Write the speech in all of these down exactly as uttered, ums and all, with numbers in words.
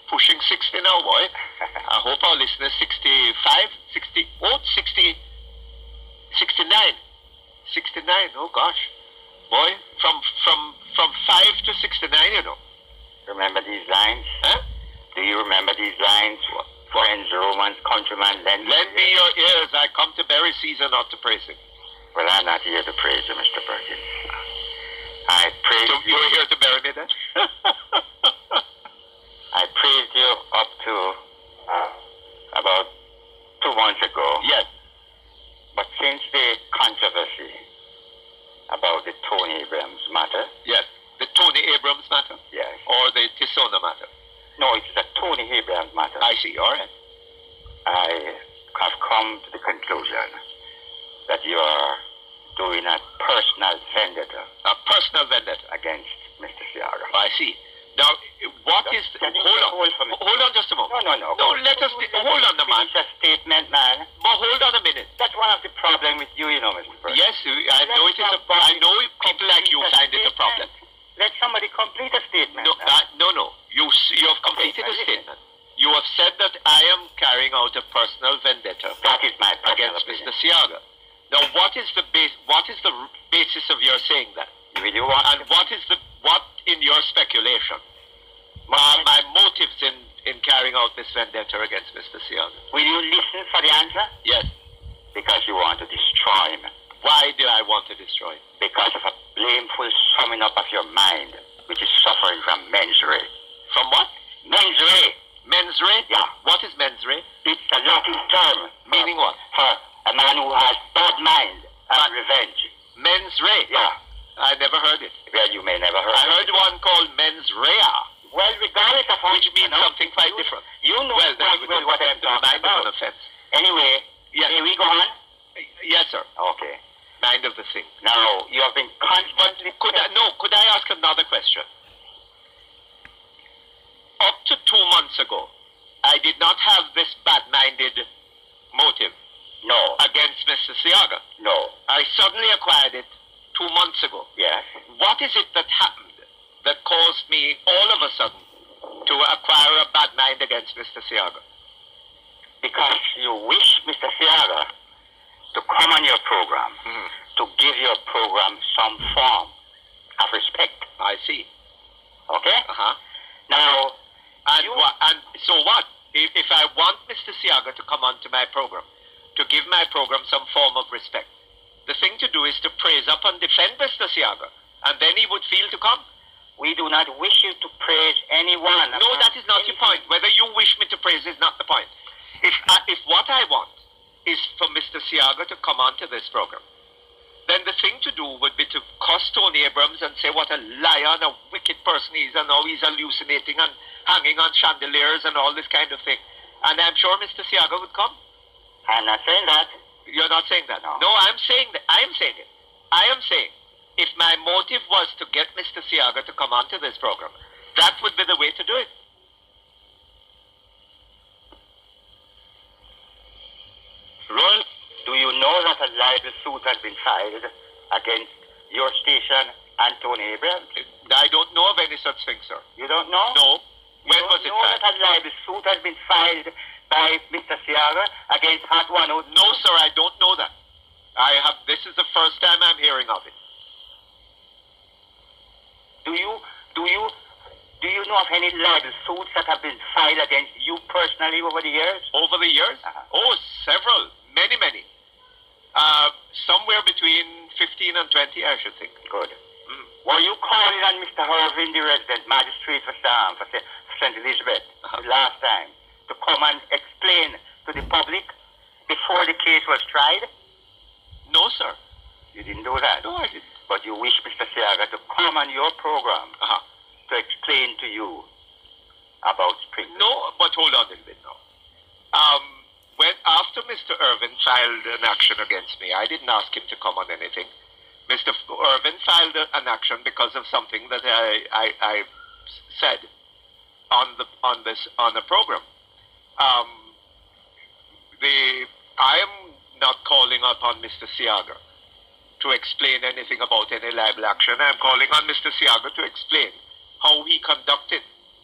pushing sixty now, boy. I hope our listeners sixty-five, sixty, oh, sixty, sixty-nine. sixty-nine, oh gosh. Boy, from from from five to sixty-nine, you know. Remember these lines? Huh? Do you remember these lines? Friends, Romans, countrymen, lend, lend me your ears. I come to bury Caesar, not to praise him. Well, I'm not here to praise you, Mister Perkins. I praise so you. You're here to bury me then? I praised you up to uh, about two months ago. Yes. But since the controversy about the Tony Abrams matter. Yes. The Tony Abrams matter? Yes. Or the Tisona matter? No, it's the Tony Abrams matter. I see. All right. I have come to the conclusion that you are doing a personal vendetta. A personal vendetta? Against Mister Seaga. I see. Now, what just, is... The, hold on. Hold, for me. hold on just a moment. No, no, no. No, let us... Hold on a man. It's a statement, man. But hold on a minute. That's one of the problems with you, you know, Mister Perkins. Yes, I know it is a problem. I know people like you find it a problem. Let somebody complete a statement. No, uh, no, no. You, you have completed a statement. You have said that I am carrying out a personal vendetta. That is my against Mister Seaga. Now, what is the base? What is the basis of your saying that? Will you want and what is the what in your speculation? My, my motives in, in carrying out this vendetta against Mister Seaga. Will you listen for the answer? Yes. Because you want to destroy him. Why do I want to destroy him? Because of a blameful summing up of your mind, which is suffering from mens rea. From what? Mens rea. Mens rea? Yeah. What is mens rea? It's a Latin term. Meaning what? For a man who has bad mind and revenge. Mens rea? Yeah. I never heard it. Well, you may never heard I it. heard one called mens rea. Well, regardless of which means something quite you, different. You know well, well, well what I'm talking about. An offense. Anyway, yes. Here we go on? Yes, sir. Okay. Mind of the thing. Now, you have been constantly... Could I, no, could I ask another question? Up to two months ago, I did not have this bad-minded motive. No. Against Mister Seaga. No. I suddenly acquired it two months ago. Yes. What is it that happened that caused me all of a sudden to acquire a bad mind against Mister Seaga? Because you wish Mister Seaga to come on your program, mm. to give your program some form of respect. I see. Okay? Uh-huh. Now, and, you... wha- and so what? If, if I want Mister Seaga to come onto my program, to give my program some form of respect, the thing to do is to praise up and defend Mister Seaga, and then he would feel to come. We do not wish you to praise anyone. No, that is not your point. Whether you wish me to praise is not the point. If I, if what I want is for Mister Seaga to come onto this program, then the thing to do would be to cuss Tony Abrams and say what a liar and a wicked person he is, and how he's hallucinating and hanging on chandeliers and all this kind of thing. And I'm sure Mister Seaga would come. I'm not saying that. You're not saying that? No. No, I'm saying that. I am saying it. I am saying if my motive was to get Mister Seaga to come onto this program, that would be the way to do it. Roy, do you know that a libel suit has been filed against your station and Tony Abrams? I don't know of any such thing, sir. You don't know? No. You When was it know filed? that a libel suit has been filed by Mister Seaga against Hot one oh two? No, sir, I don't know that. I have. This is the first time I'm hearing of it. Do you, do you, do you know of any libel suits that have been filed against you personally over the years? Over the years? Uh-huh. Oh, several. Many, many. Uh, somewhere between fifteen and twenty, I should think. Good. Mm. Were you calling on Mister Irvin, the resident magistrate for Sam, for Saint Elizabeth, Uh-huh. the last time, to come and explain to the public before the case was tried? No, sir. You didn't do that? No, I didn't. But you wish Mister Seaga to come on your program Uh-huh. to explain to you about Spring. No, but hold on a little bit now. Um, when after Mister Irvin filed an action against me, I didn't ask him to come on anything. Mister Irvin filed a, an action because of something that I, I, I said on the on this on the program. Um, the I am not calling upon Mister Seaga to explain anything about any libel action. I'm calling on Mister Seaga to explain how he conducted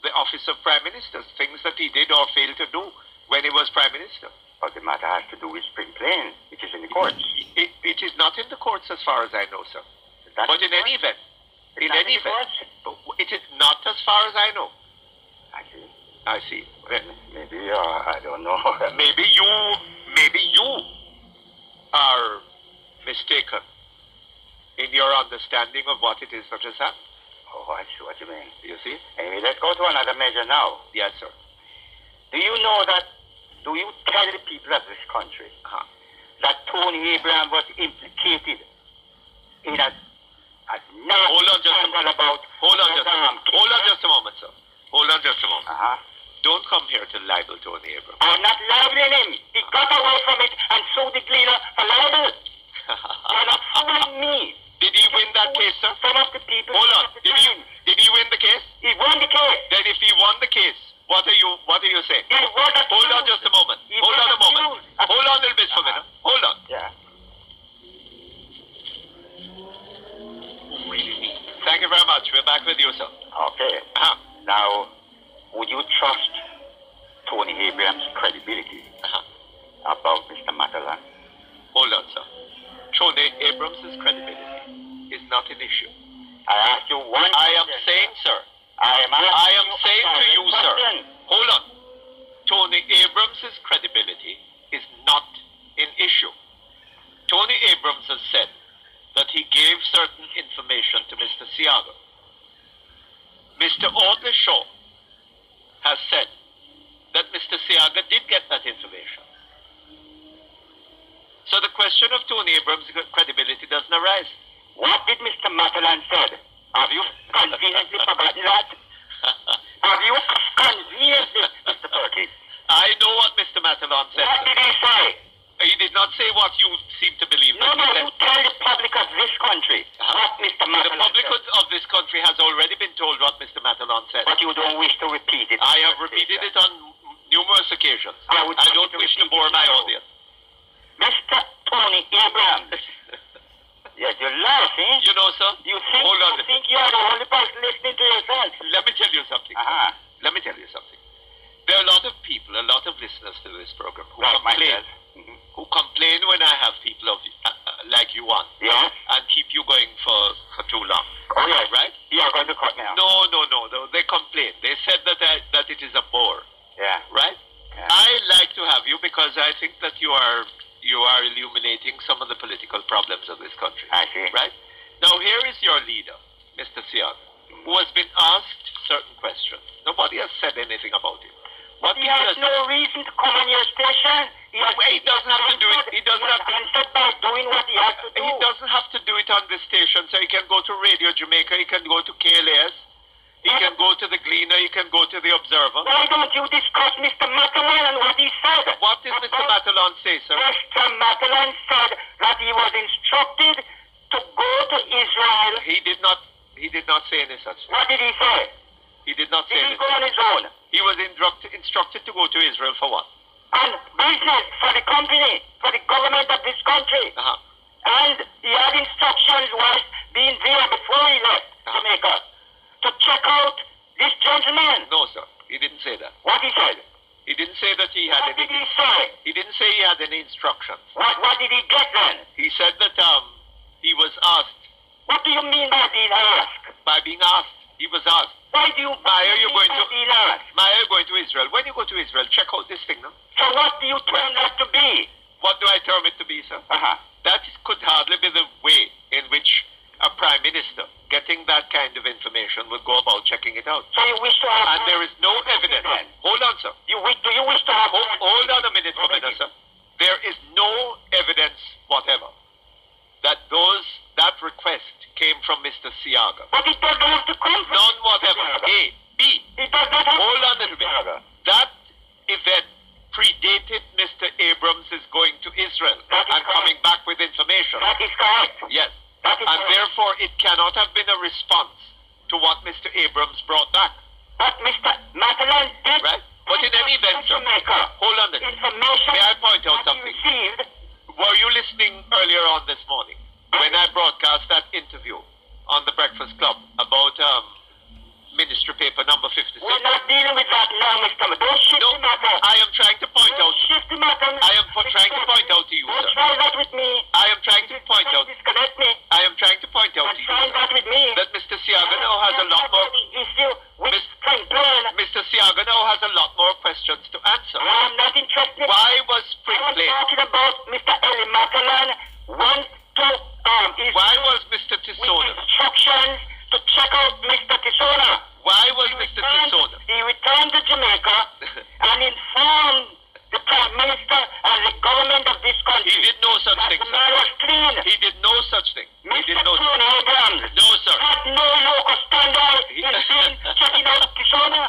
the office of Prime Minister, things that he did or failed to do when he was Prime Minister. But the matter has to do with Spring Plain, which is in the courts. It, it is not in the courts as far as I know, sir. That's But in any event, in not any in the event, courts? it is not as far as I know. I see. I see. Well, Maybe, uh, I don't know. maybe you, maybe you are mistaken in your understanding of what it is that has happened. Oh, I see what you mean. You see? Anyway, let's go to another measure now. Yes, sir. Do you know that, do you tell the people of this country Uh-huh. that Tony Abraham was implicated in a, a nasty Hold on just a scandal moment. about... Hold on just a um, moment. Hold on just a moment, sir. Hold on just a moment. Uh-huh. Don't come here to libel Tony Abrams. I'm not libeling him. He got away from it, and so did Gleaner for libel. You're not fooling me. Did he win that case, sir? Some of the people... Hold on. at the Did he, time, did he win the case? He won the case. Then if he won the case, what are you what are you saying? He was accused. Hold on just a moment. He Hold was on a moment. accused. Hold on a little bit for a minute. Hold on. Yeah. Really? Thank you very much. We're back with you, sir. Okay. Uh-huh. Now, would you trust Tony Abraham's credibility Uh-huh. about Mister Matalan? Hold on, sir. Tony Abrams' credibility is not an issue. I asked you one I am question. saying, sir, I am asking I am you a saying to direct you, sir, question. hold on. Tony Abrams' credibility is not an issue. Tony Abrams has said that he gave certain information to Mister Siaga. Mister Audley Shaw has said that Mister Siaga did get that information. So the question of Tony Abrams' credibility doesn't arise. What did Mister Matalan said? Have you conveniently forgotten that? Have you conveniently, Mister Perkins? I know what Mister Matalan said. What did he say? He did not say what you seem to believe. No, that no, he you said. tell the public of this country Uh-huh. what Mister The Matalan public said. of this country has already been told what Mister Matalan said. But you don't wish to repeat it. I have repeated it on numerous occasions. I would I like don't you to wish to repeat bore it my now. audience. Mister Tony Abrams. Yes, you're laughing. You know, sir, You think, hold on. you think you're the only person listening to yourself. Let me tell you something. Uh-huh. Let me tell you something. There are a lot of people, a lot of listeners to this program who Like complain, myself. Mhm. who complain when I have people of uh, uh, like you on Yes? and keep you going for, for too long. Oh, yes. Right? You're going to cut me out. No, no, no, no. They complain. They said that I, that it is a bore. Yeah. Right? Yeah. I like to have you because I think that you are you are illuminating some of the political problems of this country. I see. Right? Now here is your leader, Mister Sian, who has been asked certain questions. Nobody has said anything about it. What He people has have- no reason to come on your station. He, has, Well, he doesn't have to do it. He doesn't have to- answered by doing what he has to do. He doesn't have to do it on this station, so he can go to Radio Jamaica, he can go to K L S, he can go to the Gleaner, he can go to the Observer. Why don't you discuss Mister Matalan and what he said? What did Mister About- Matalan say, sir? Mister Matalan said that he was instructed to go to Israel. He did not. He did not say any such thing. What did he say? He did not say Did he go anything. on his own? He was instruct, instructed to go to Israel for what? On business for the company, for the government of this country. Uh-huh. And he had instructions whilst being there before he left Uh-huh. Jamaica to check out this gentleman. No, sir. He didn't say that. What he said? He didn't say that he had What any. did he say? He didn't say he had any instructions. What, what did he get then? He said that um he was asked What do you mean by being asked? by being asked. He was asked. Why do you, Why are you mean going by to- being asked? Why are you going to Israel? When you go to Israel, check out this thing now. So what do you term that to be? What do I term it to be, sir? Uh-huh. That is, could hardly be the way in which a prime minister getting that kind of information would go about checking it out. So you wish to have... And there is no evidence. Then? Hold on, sir. You wish, do you wish to have... Hold, hold on a minute for a minute, sir. There is no evidence whatever that those that request came from Mister Siaga. But it doesn't have to come from... None whatever. Siaga. A. B. It does not have Hold to on a come little from bit. Siaga. That event predated Mister Abrams is going to Israel That is and coming correct. back with information. That is correct. Yes. That is And correct. therefore it cannot have been a response to what Mister Abrams brought back. But Mister Matalan did... Right? But in any event, sir, Jamaica. hold on a minute. Information May I point out that he something? received... Were you listening earlier on this morning when I broadcast that interview on the Breakfast Club about um, Ministry history paper number fifty-six. We're not dealing with that now, Mister Ma- Don't shift No, the matter. I am trying to point Don't out. shift the matter. I am po- trying to point out to you, Don't sir. try that with me. I am trying to point Don't out. disconnect me. I am trying to point out Don't to you, try sir, that with me. that Mister Siaga now has a lot more. issue with Miss- Frank Plain. Mister Siaga now has a lot more questions to answer. I am not interested. Why was Spring I was Plain? talking about Mister Eli Matalan went to um, his Why was Mister with Tisona? instructions to check out Mister Tisona. Why was He Mister returned- Tisona? He returned to Jamaica and informed the Prime Minister and the government of this country He did no such that thing, the man was sir. clean. He did no such thing. He Mister did no. Tony Abrams No, sir. had no local standard in being checking out Tisona.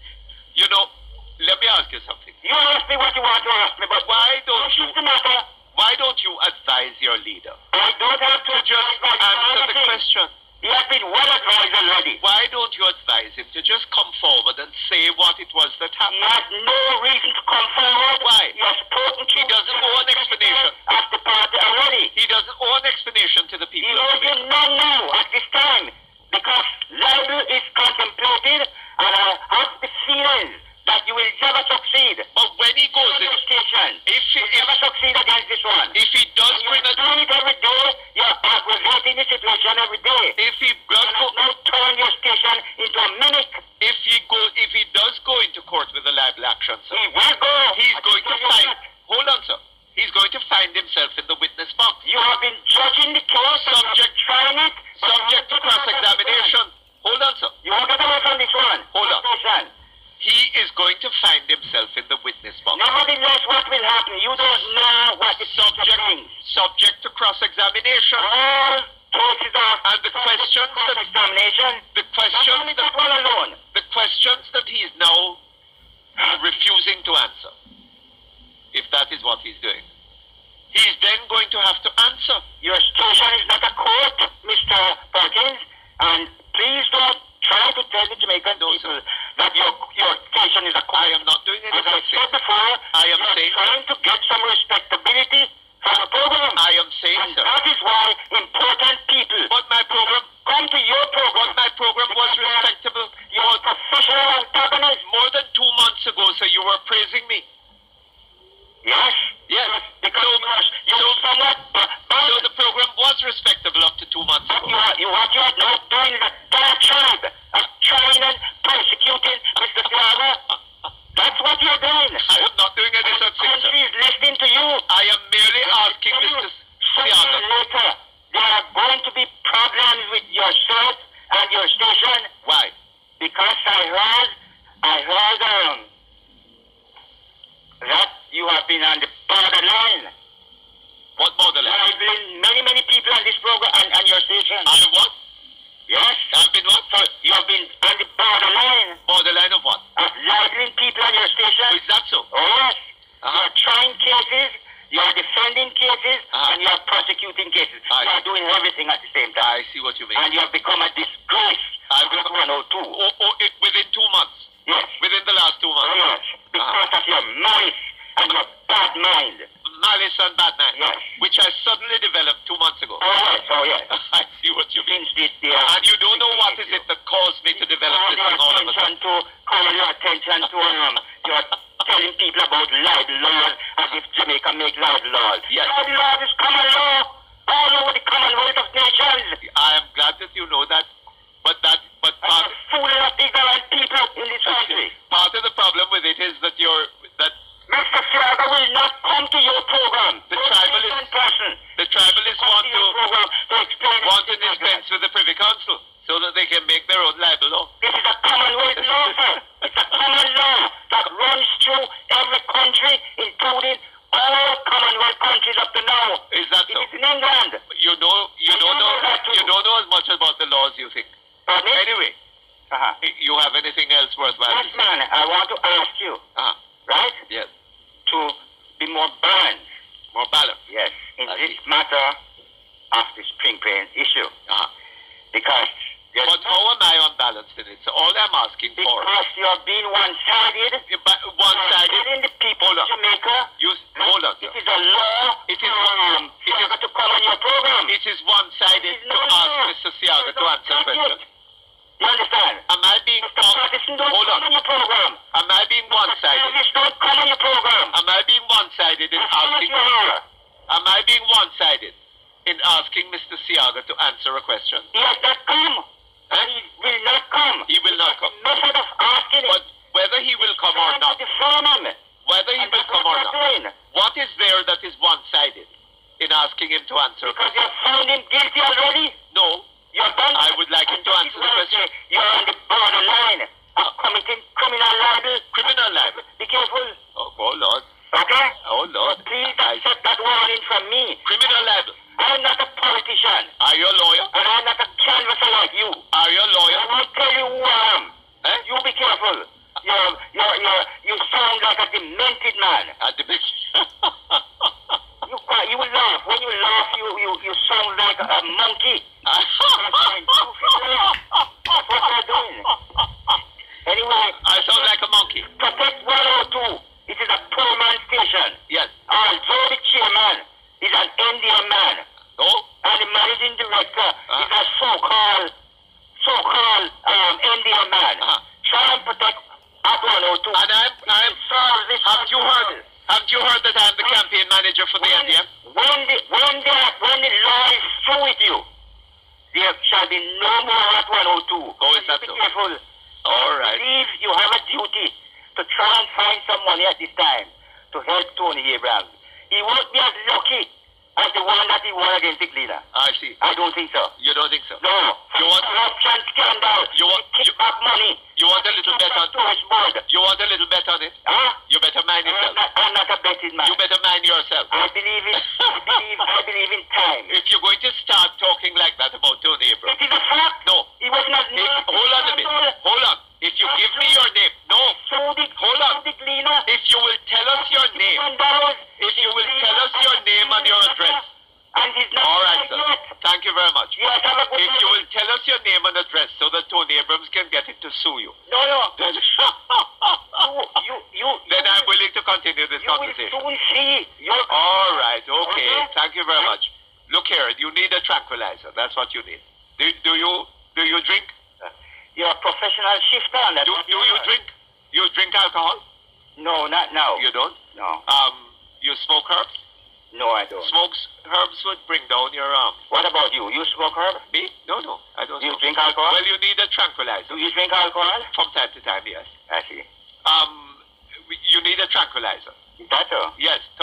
You know, let me ask you something. You ask me what you want to ask me, but Why don't you? what's the matter? Why don't you advise your leader I don't have to to just advise my answer the anything. question? He has been well advised already. Why don't you advise him to just come forward and say what it was that He happened? has no reason to come forward. Why? He has spoken to He doesn't owe an explanation. at the party already. He doesn't owe an explanation to the He people of knows him Jamaica. not now at this time because libel is contemplated, and I have the feeling that you will never succeed. But when he goes On in, your station, if he, you never if, succeed against this one. if he does You bring a, do it every day. You're aggravating the situation every day. if he does And go, now turn your station into a mimic. if he go, if he does go into court with a libel action, sir, He will go. he's I going to tell you find. that. Hold on, sir. He's going to find himself in the witness box, You have been judging the case, and you have Subject- been trying it. but subject to you have to cross-examination. Hold on, sir. You won't get away from this one. Hold on. Station. He is going to find himself in the witness box, Nevertheless, what will happen? You don't know what the future subject brings. subject to cross-examination. All cases are And the questions that examination. the Not questions only that that one alone. the questions that he is now refusing to answer, if that is what he's doing, he's then going to have to answer. Your station is not a court, Mister Perkins, and please don't try to tell the Jamaican No, people sir. that your your station is a court. I am not doing any As I such said thing. before, I am you're saying- trying to get some respectability from the program. I am saying, And sir. that is why important people But my program, come to your program. but my program was respectable. You're professional antagonists. More than two months ago, sir, you were praising me. Yes. Yes. Because So, you're so, somewhat so bound. the program was respectable up to two months What ago. you are, you, what you are now doing is a dark tribe of trying and persecuting Mister Slava. That's what you're doing. I am not doing any such thing, sir. Country is listening to you. I am merely asking Tell you Mister sooner Siaga. or later, there are going to be problems with yourself and your station Why? because I heard, I heard um, that you have been on the borderline. What borderline? Libeling many, many people on this program and, and your station. I what? Yes. I've been what? So you have been on the borderline Borderline of what? of libeling people on your station. Is that so? Oh, yes. Uh-huh. You are trying cases, you are defending cases, Uh-huh. and you are prosecuting cases. I you are see. doing everything at the same time. I see what you mean. And you have become a disgrace. I've to become- one oh two. Oh, oh, it, within two months. Yes. Within the last two Oh, months. yes. Because of your malice and your bad mind. Malice and bad man. Yes. Which I suddenly developed two months ago. Oh, yes. Oh, yes. I see what you mean. Since this year. And you don't know what is it that caused me to develop Call this your thing all of a attention sudden. to, call your attention to, um, you're telling people about libel laws as if Jamaica make libel laws. Yes. Libel laws is common law all over the Commonwealth of Nations. I am glad that you know that. But that, but And part, you're fooling up ignorant people in this country. part of the problem with it is that you're, that Mister Siaga will not come to your program. The Don't tribal send is- person. the tribalists Come want to your to, program to explain want to everything like dispense with the Privy Council so that they can make their own libel law. This is a Commonwealth law, sir. It's a common law that runs through every country, including all Commonwealth countries up to now. Is that It so? is in England. You know, you I don't know know, that too. you don't know as much about the laws you think. Pardon me? Anyway, Uh-huh. you have anything else worthwhile Yes, to say? man, I want to ask you, Ah, right, yes. to be more balanced, More balance. yes, in I this see. matter of the Spring Plain issue. Ah. Because you're But how am I unbalanced in it? So all I'm asking for, because you're being one-sided, one-sided, telling the people Hold of on. Jamaica, you, hold on, it sir. is a law It is- um, it is- Siaga to come on your program. It is one-sided It is to not ask law. Mister Siaga to Don't answer touch questions. it. You understand? Am I being Mister called Listen, don't Hold come on. on your program. Am I being one-sided? Journalists don't come on your program. Am I being one-sided in As soon as asking? you're here. Am I being one-sided in asking Mister Siaga to answer a question? He has not come. And he will not come. He will not come. Method of asking But whether he will come or not, Defame him. whether he And will that's come what or you're not, doing. what is there that is one-sided in asking him to answer a Because question? you found him guilty already. No, You're done. I would like him to answer the question. You're on the borderline of committing criminal libel. Criminal libel. Be careful. Oh, oh Lord. Okay? Oh Lord. Please I- accept that warning from me. Criminal libel. I'm not a politician. Are you a lawyer? And I'm not a canvasser like you. Are you a lawyer? I won't tell you who I am. Eh? You be careful. You're, you're, you're, you sound like a demented man. At the You, cry- you will laugh. When you laugh, you, you, you sound like a, a monkey. That's what you're doing. Anyway, I sound like a monkey. Protect one oh two. It is a poor man station. Yes. Although the chairman is an Indian man, Oh? and the managing director Ah. is a so-called, so-called um, Indian man. Ah. Try and protect at one oh two. And I'm, I'm, Solve this. haven't you heard, haven't you heard that I'm the campaign manager for the When, N D M? when, the, when, the, when the law is through with you, there shall be no more at one oh two. Oh, is that Be so? careful. All I right. believe you have a duty to try and find some money at this time to help Tony Abrams. He won't be as lucky as the one that he won against the cleaner. I see. I don't think so. You don't think so? No. You want- corruption scandal. You want- kick back money. You want a little bet on, Tourist board. you want a little bet on it? Huh? You better mind I'm yourself. not, I'm not a betting man. You better mind yourself. I believe in I believe I believe in time. If you're going to start talking like that about Tony Abrams, It is a fact. no. He was not If, hold on a minute. Hold on. If you give me your name, no. So did Hold on. so did Lena. If you will tell us your name, Mandaros. if you will tell us your name and your address. And he's not All right, dead sir. yet. Thank you very much. Yes, have a good If you night. will tell us your name and address so that Tony Abrams can get it to sue you, No, no. then, You, you, you. then I'm willing to continue this You will conversation. soon see. You're, All right, okay. Okay. Thank you very much. Look here, you need a tranquilizer. That's what you need. Do, do you do you drink? you're a professional shifter. And that's Do, what do you you are. drink? You drink alcohol? No, not now. You don't? No. Um, you smoke herbs? No, I don't. Smokes herbs would bring down your um. What about you? You smoke herb? Me? No, no, I don't. Do you smoke. drink alcohol? Well, you need a tranquilizer Do you drink alcohol? from time to time. Yes. I see. Um, you need a tranquilizer. That's all. Yes.